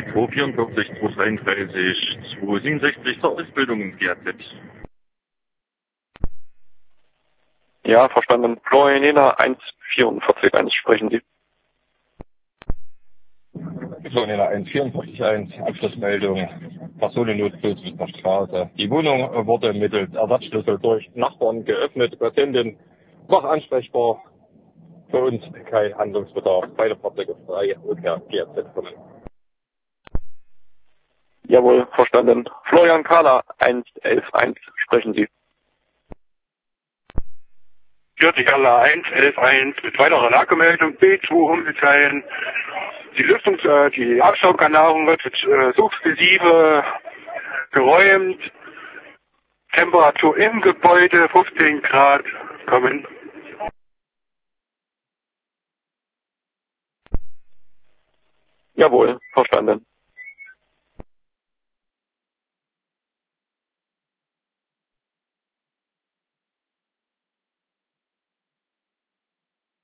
die 244, 233, 267 zur Ausbildung im GAZ. Ja, verstanden. Florian Jena 1441, sprechen Sie. Florian 1441, Abschlussmeldung, Personennotfluss mit der Straße. Die Wohnung wurde mittels Ersatzschlüssel durch Nachbarn geöffnet. Patientin noch ansprechbar. Für uns kein Handlungsbedarf. Beide Fahrzeuge frei und per GAZ kommen. Jawohl, verstanden. Florian Kahler 1111, sprechen Sie. Jörg Kahler 1111 mit weiterer Lagemeldung B2 umgeteilt. Die Abstaubanlage wird sukzessive geräumt. Temperatur im Gebäude 15 Grad kommen. Jawohl, verstanden.